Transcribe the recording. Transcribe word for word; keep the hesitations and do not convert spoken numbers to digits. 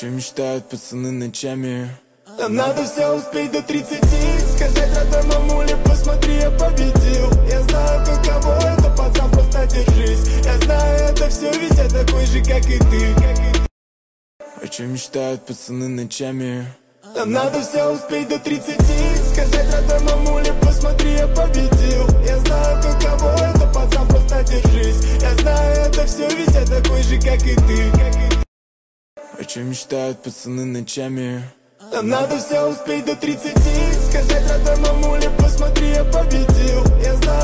чем мечтают пацаны ночами. Нам надо все успеть до тридцати. Сказать родной мамуле, посмотри, я победил. Я знаю, каково это, пацан, просто держись. Я знаю, это все, ведь я такой же, как и ты. О чем мечтают пацаны ночами. Нам надо все успеть до тридцати. Сказать родной мамуле, посмотри, я победил. Я знаю, каково это, пацан, просто держись. Я знаю, это все, ведь я такой же, как и ты. О чем мечтают пацаны ночами. Нам надо все успеть до тридцати. Сказать родной мамуле, посмотри, я победил. Я знаю